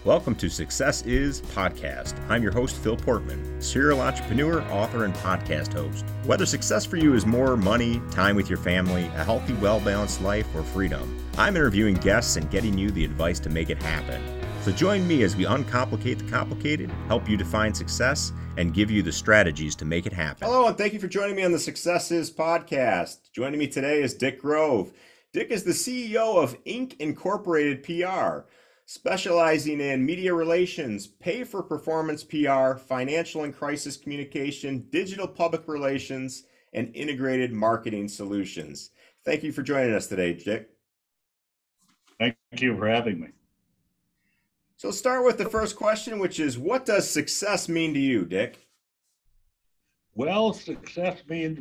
Welcome to Success Is Podcast. I'm your host, Phil Portman, serial entrepreneur, author, and podcast host. Whether success for you is more money, time with your family, a healthy, well-balanced life, or freedom, I'm interviewing guests and getting you the advice to make it happen. So join me as we uncomplicate the complicated, help you define success, and give you the strategies to make it happen. Hello, and thank you for joining me on the Success Is Podcast. Joining me today is Dick Grove. Dick is the CEO of Inc. Incorporated PR, specializing in media relations, pay-for-performance PR, financial and crisis communication, digital public relations, and integrated marketing solutions. Thank you for joining us today, Dick. Thank you for having me. So let's start with the first question, which is, what does success mean to you, Dick? Well, success means,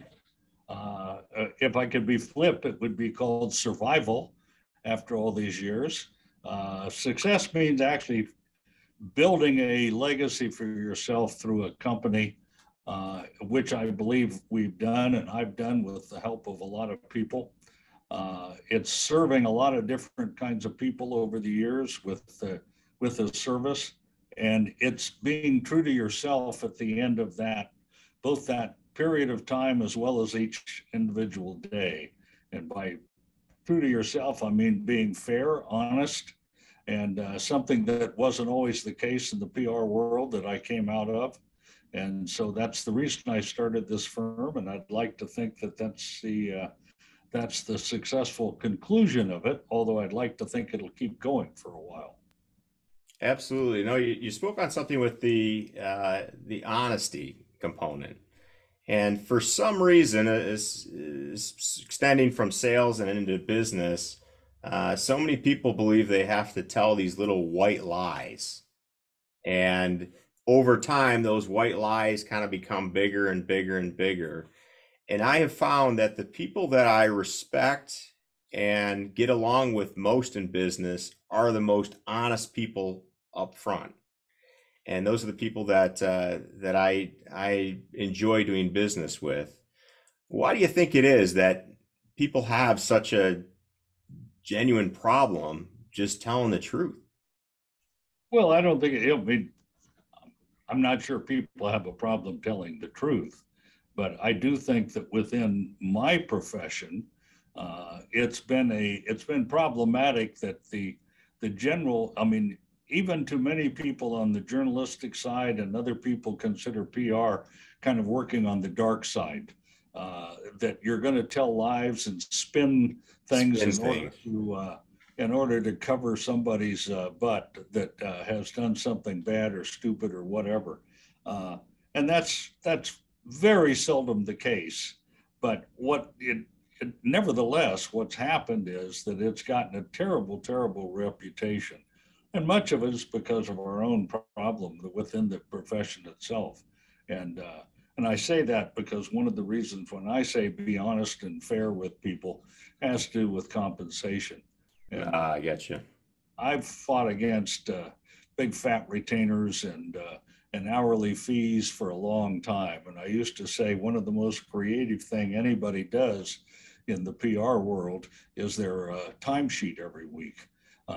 if I could be flip, it would be called survival after all these years. Success means actually building a legacy for yourself through a company, which I believe we've done, and I've done with the help of a lot of people. It's serving a lot of different kinds of people over the years with the service, and it's being true to yourself at the end of that, both that period of time as well as each individual day. And by true to yourself, I mean being fair, honest, and something that wasn't always the case in the PR world that I came out of. And so that's the reason I started this firm, and I'd like to think that that's the successful conclusion of it, although I'd like to think it'll keep going for a while. Absolutely. No, you spoke on something with the honesty component. And for some reason, is extending from sales and into business, so many people believe they have to tell these little white lies. And over time, those white lies kind of become bigger and bigger and bigger. And I have found that the people that I respect and get along with most in business are the most honest people up front. And those are the people that I enjoy doing business with. Why do you think it is that people have such a genuine problem just telling the truth? Well, I don't think I'm not sure people have a problem telling the truth, but I do think that within my profession, it's been problematic that the general, I mean, even to many people on the journalistic side and other people consider PR kind of working on the dark side, that you're going to tell lies and spin things in order to cover somebody's butt that has done something bad or stupid or whatever. And that's very seldom the case. But nevertheless, what's happened is that it's gotten a terrible, terrible reputation. And much of it is because of our own problem within the profession itself. And I say that because one of the reasons when I say be honest and fair with people has to do with compensation. And I get you. I've fought against big fat retainers and hourly fees for a long time. And I used to say one of the most creative thing anybody does in the PR world is their timesheet every week.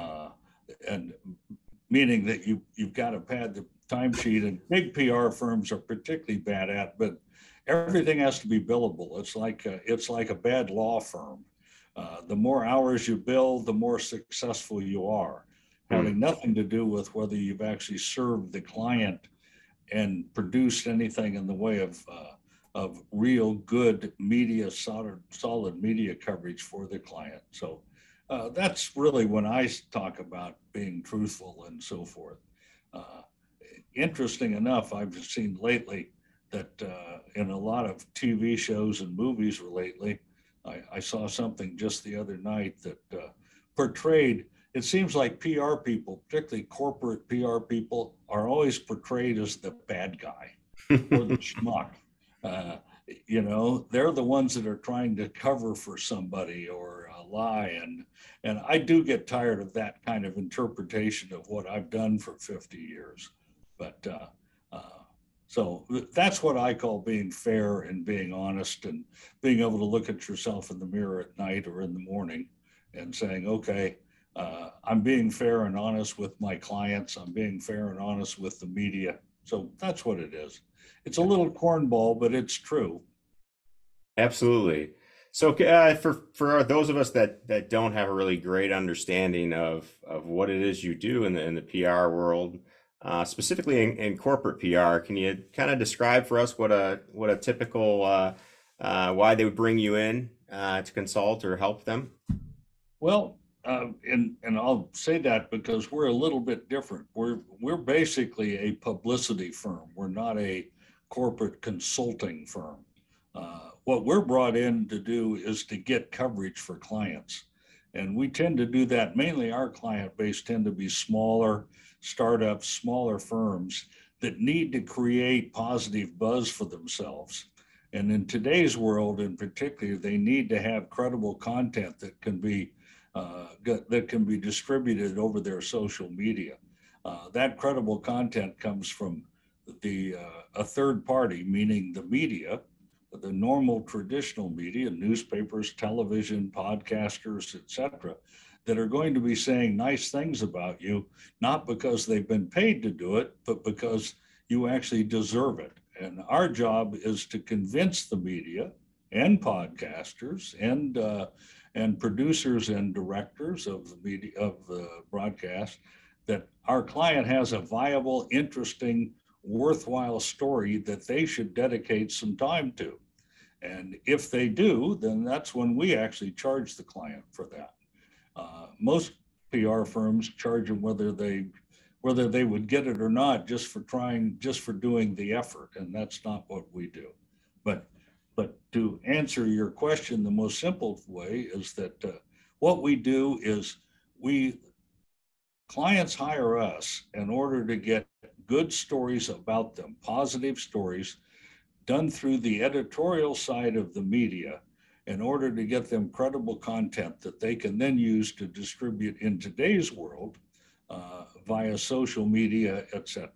And meaning that you've got to pad the timesheet, and big PR firms are particularly bad at, but everything has to be billable. It's like a bad law firm. The more hours you bill, the more successful you are, having nothing to do with whether you've actually served the client and produced anything in the way of real good media, solid media coverage for the client. So that's really when I talk about being truthful and so forth. Interesting enough, I've seen lately that in a lot of TV shows and movies lately, I saw something just the other night that portrayed, it seems like PR people, particularly corporate PR people, are always portrayed as the bad guy or the schmuck. They're the ones that are trying to cover for somebody or lie. And I do get tired of that kind of interpretation of what I've done for 50 years. But so that's what I call being fair and being honest and being able to look at yourself in the mirror at night or in the morning and saying, okay, I'm being fair and honest with my clients. I'm being fair and honest with the media. So that's what it is. It's a little cornball, but it's true. Absolutely. So, for those of us that don't have a really great understanding of what it is you do in the PR world, specifically in corporate PR, can you kind of describe for us what a typical why they would bring you in to consult or help them? Well, and I'll say that because we're a little bit different. We're basically a publicity firm. We're not a corporate consulting firm. What we're brought in to do is to get coverage for clients, and we tend to do that. Mainly, our client base tend to be smaller startups, smaller firms that need to create positive buzz for themselves. And in today's world, in particular, they need to have credible content that can be distributed over their social media. That credible content comes from a third party, meaning the media, the normal traditional media, newspapers, television, podcasters, etc., that are going to be saying nice things about you, not because they've been paid to do it, but because you actually deserve it. And our job is to convince the media and podcasters and producers and directors of the media of the broadcast that our client has a viable, interesting, worthwhile story that they should dedicate some time to. And if they do, then that's when we actually charge the client for that. Most PR firms charge them whether they would get it or not, just for doing the effort, and that's not what we do. But to answer your question, the most simple way is that what we do is clients hire us in order to get good stories about them, positive stories done through the editorial side of the media in order to get them credible content that they can then use to distribute in today's world via social media, etc.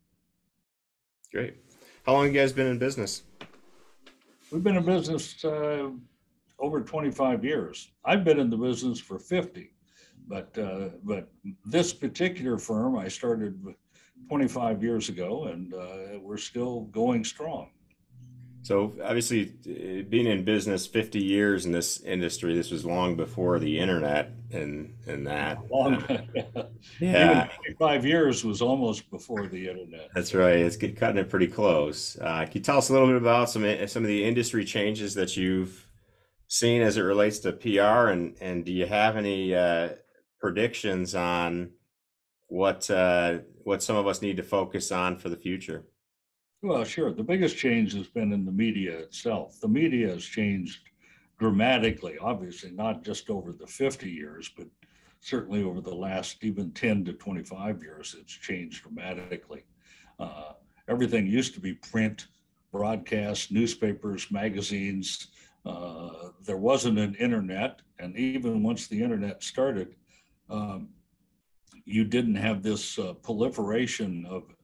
Great. How long have you guys been in business? We've been in business over 25 years. I've been in the business for 50, but this particular firm I started 25 years ago, and we're still going strong. So obviously, being in business 50 years in this industry, this was long before the internet and that. Long, even Yeah, 25 years was almost before the internet. that's right. It's cutting it pretty close. Can you tell us a little bit about some of the industry changes that you've seen as it relates to PR, and do you have any predictions on what some of us need to focus on for the future? Well, sure. The biggest change has been in the media itself. The media has changed dramatically, obviously, not just over the 50 years, but certainly over the last even 10 to 25 years, it's changed dramatically. Uh, Everything used to be print, broadcast, newspapers, magazines. There wasn't an internet. And even once the internet started, um, you didn't have this proliferation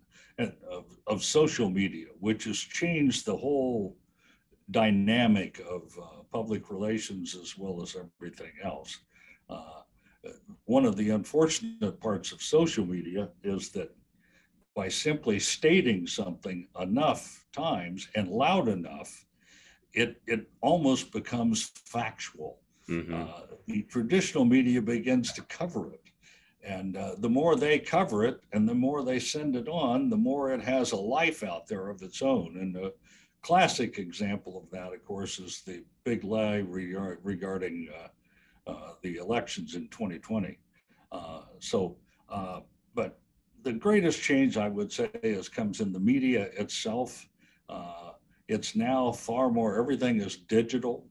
of social media, which has changed the whole dynamic of public relations as well as everything else. Uh, One of the unfortunate parts of social media is that by simply stating something enough times and loud enough, it almost becomes factual. Hmm. The traditional media begins to cover it. And the more they cover it and the more they send it on, the more it has a life out there of its own. And the classic example of that, of course, is the big lie regarding the elections in 2020. So, but the greatest change I would say comes in the media itself. It's now far more, everything is digital.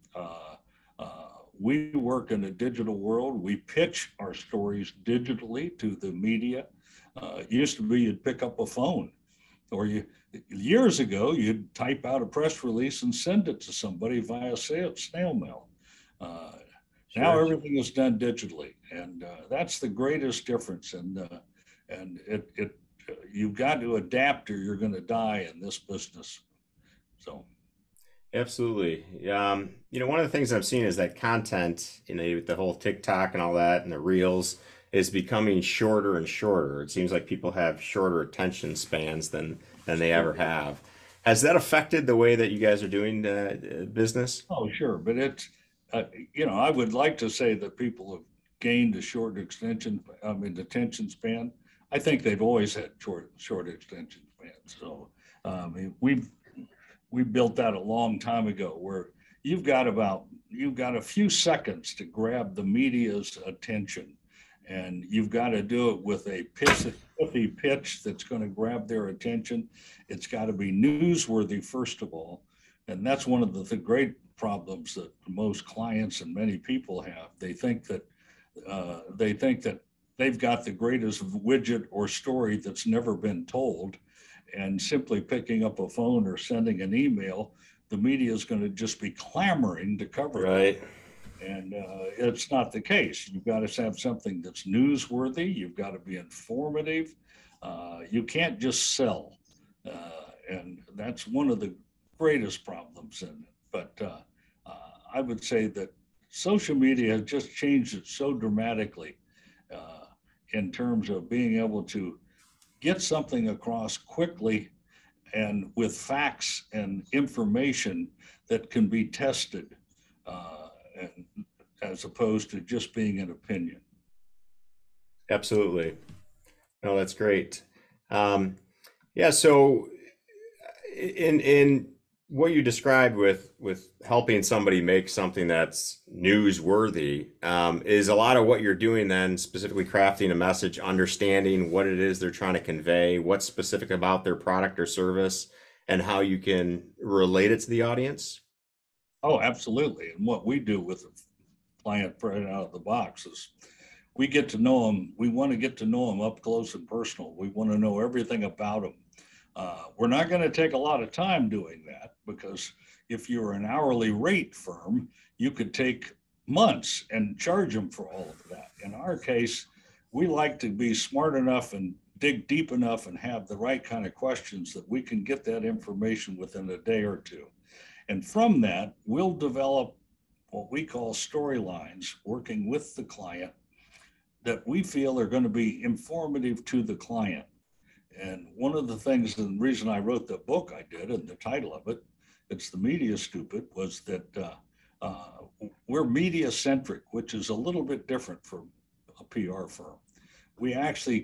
We work in a digital world. We pitch our stories digitally to the media. It used to be you'd pick up a phone, or years ago, you'd type out a press release and send it to somebody via snail mail. Uh, Now Sure. everything is done digitally, and that's the greatest difference. And you've got to adapt or you're going to die in this business. So. Absolutely. One of the things I'm seeing is that content, with the whole TikTok and all that and the reels is becoming shorter and shorter. It seems like people have shorter attention spans than they ever have. Has that affected the way that you guys are doing business? Oh, sure, but uh, I would like to say that people have gained a attention span. I think they've always had short extension spans. So, we built that a long time ago, where you've got a few seconds to grab the media's attention, and you've got to do it with a pithy pitch that's going to grab their attention. It's got to be newsworthy, first of all, and that's one of the great problems that most clients and many people have. They think that they've got the greatest widget or story that's never been told, and simply picking up a phone or sending an email, the media is going to just be clamoring to cover that. Right. And it's not the case. You've got to have something that's newsworthy. You've got to be informative. You can't just sell. And that's one of the greatest problems in it. But I would say that social media has just changed it so dramatically uh, in terms of being able to get something across quickly and with facts and information that can be tested, and as opposed to just being an opinion. Absolutely. No, that's great. Um, yeah, so in what you described with helping somebody make something that's newsworthy, is a lot of what you're doing then specifically crafting a message, understanding what it is they're trying to convey, what's specific about their product or service, and how you can relate it to the audience? Oh, absolutely. And what we do with a client right out of the box is we get to know them. We want to get to know them up close and personal. We want to know everything about them. We're not going to take a lot of time doing that, because if you're an hourly rate firm, you could take months and charge them for all of that. In our case, we like to be smart enough and dig deep enough and have the right kind of questions that we can get that information within a day or two. And from that, we'll develop what we call storylines, working with the client, that we feel are going to be informative to the client. And one of the things, and the reason I wrote the book I did, and the title of it, it's The Media Stupid, was that we're media centric, which is a little bit different from a PR firm. We actually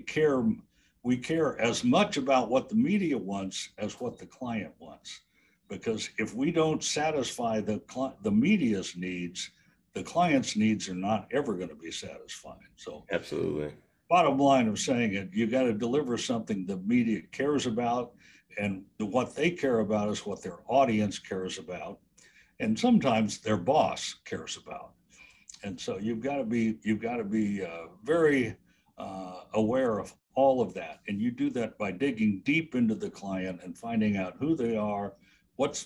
we care as much about what the media wants as what the client wants. Because if we don't satisfy the media's needs, the client's needs are not ever going to be satisfied. So Absolutely. bottom line of saying it, you got to deliver something the media cares about, and what they care about is what their audience cares about, and sometimes their boss cares about. And so you've got to be very aware of all of that, and you do that by digging deep into the client and finding out who they are, what's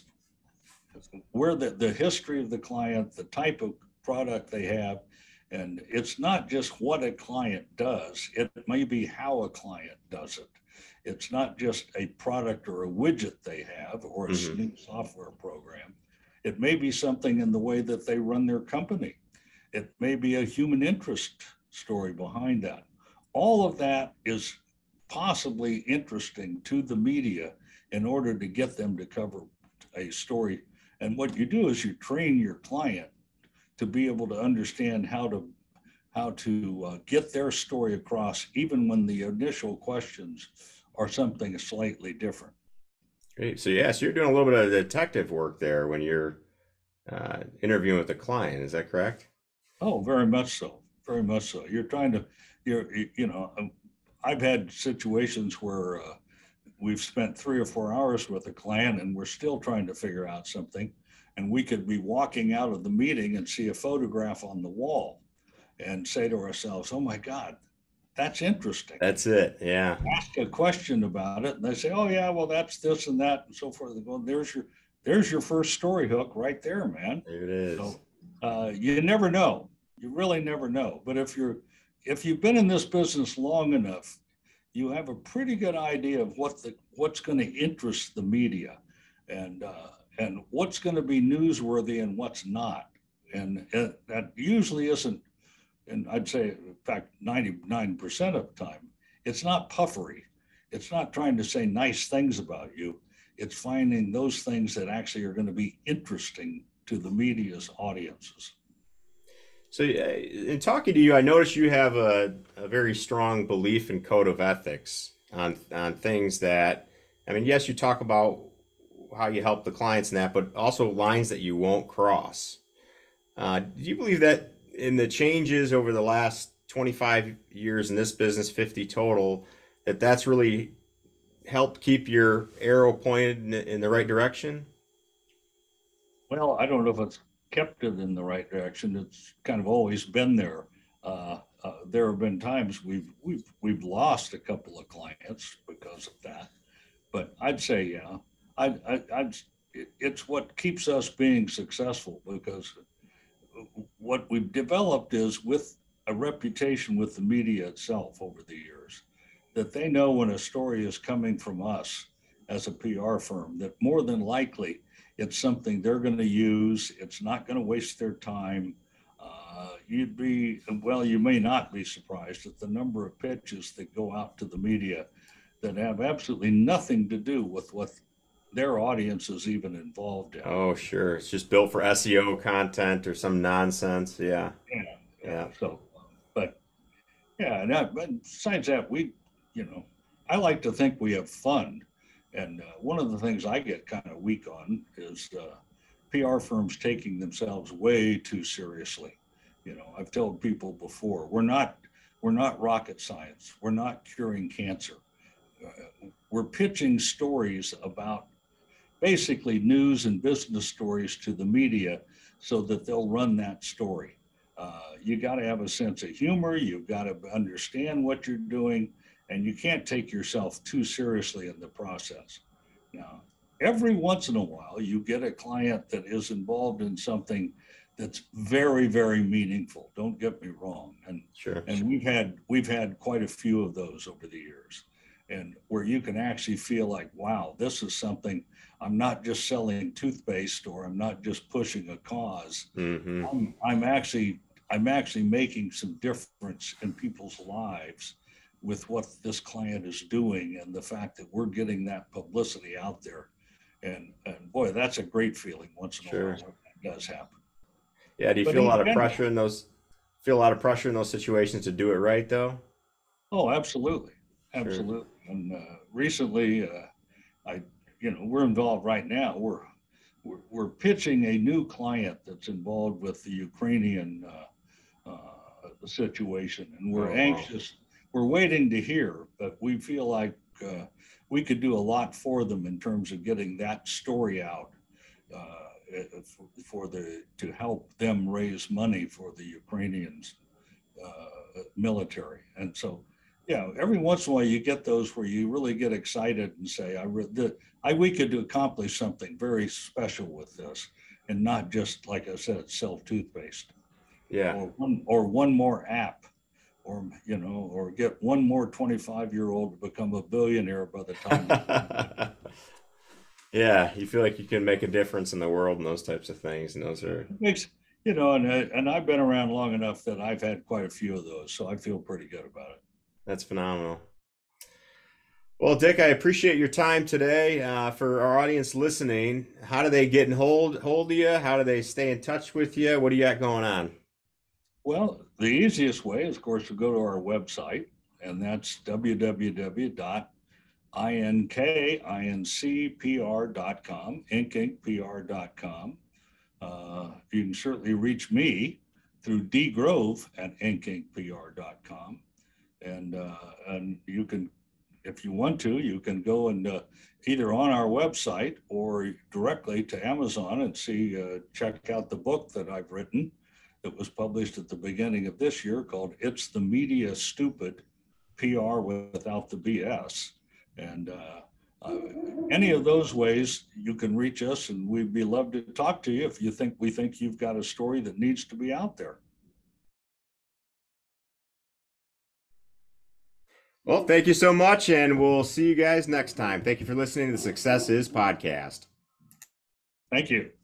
where the history of the client, the type of product they have. And it's not just what a client does, it may be how a client does it. It's not just a product or a widget they have or a Hmm. new software program. It may be something in the way that they run their company. It may be a human interest story behind that. All of that is possibly interesting to the media in order to get them to cover a story. And what you do is you train your client to be able to understand how to get their story across, even when the initial questions are something slightly different. Great. So yeah, so you're doing a little bit of detective work there when you're interviewing with a client. Is that correct? Oh, very much so. Very much so. You're trying to, you know, I've had situations where we've spent 3 or 4 hours with a client and we're still trying to figure out something. And we could be walking out of the meeting and see a photograph on the wall and say to ourselves, oh my God, that's interesting. That's it. Yeah. Ask a question about it, and they say, "Oh yeah, well that's this and that and so forth." They go, "There's your first story hook right there, man." There it is. So you never know. You really never know. But if you've been in this business long enough, you have a pretty good idea of what's going to interest the media, and and what's going to be newsworthy and what's not. And that usually isn't, and I'd say, in fact, 99% of the time, it's not puffery. It's not trying to say nice things about you. It's finding those things that actually are going to be interesting to the media's audiences. So, in talking to you, I noticed you have a very strong belief and code of ethics on things that, I mean, yes, you talk about how you help the clients and that, but also lines that you won't cross. Do you believe that in the changes over the last 25 years in this business, 50 total, that that's really helped keep your arrow pointed in the right direction? Well, I don't know if it's kept it in the right direction. It's kind of always been there. There have been times we've lost a couple of clients because of that, but I'd say yeah. I'd it's what keeps us being successful, because what we've developed is, with a reputation with the media itself over the years, that they know when a story is coming from us as a PR firm, that more than likely it's something they're going to use. It's not going to waste their time. You may not be surprised at the number of pitches that go out to the media that have absolutely nothing to do with what their audience is even involved in. Oh, sure. It's just built for SEO content or some nonsense. Yeah. Yeah, yeah. Yeah. So, but yeah, but besides that, I like to think we have fun. And one of the things I get kind of weak on is PR firms taking themselves way too seriously. I've told people before, we're not rocket science. We're not curing cancer. We're pitching stories about basically news and business stories to the media so that they'll run that story. You got to have a sense of humor. You've got to understand what you're doing, and you can't take yourself too seriously in the process. Now, every once in a while, you get a client that is involved in something that's very, very meaningful. Don't get me wrong, and Sure. and we've had quite a few of those over the years, and where you can actually feel like, wow, this is something. I'm not just selling toothpaste, or I'm not just pushing a cause. Hmm. I'm actually making some difference in people's lives with what this client is doing, and the fact that we're getting that publicity out there. And boy, that's a great feeling once in a while Sure. when that does happen. Yeah. Do you But feel a in lot of general, pressure in those, feel a lot of pressure in those situations to do it right, though? oh, absolutely, Sure. absolutely. And recently, I, we're involved right now. We're pitching a new client that's involved with the Ukrainian situation, and we're Oh, wow. anxious. We're waiting to hear, but we feel like we could do a lot for them in terms of getting that story out, to help them raise money for the Ukrainians military. And so, yeah, every once in a while you get those where you really get excited and say, we could accomplish something very special with this, and not just, like I said, sell toothpaste, Yeah. or one more app, or get one more 25-year-old to become a billionaire by the time. Yeah, you feel like you can make a difference in the world and those types of things, and those are Makes, and I've been around long enough that I've had quite a few of those, so I feel pretty good about it. that's phenomenal. Well, Dick, I appreciate your time today. For our audience listening, how do they get in hold of you? How do they stay in touch with you? What do you got going on? Well, the easiest way is, of course, to go to our website, and that's www.inkincpr.com, inkincpr.com. You can certainly reach me through dgrove@inkincpr.com. And you can, if you want to, you can go and either on our website or directly to Amazon and check out the book that I've written that was published at the beginning of this year, called "It's the Media Stupid, PR Without the BS." And uh, any of those ways you can reach us, and we'd be love to talk to you if we think you've got a story that needs to be out there. Well, thank you so much, and we'll see you guys next time. Thank you for listening to the Success Is podcast. Thank you.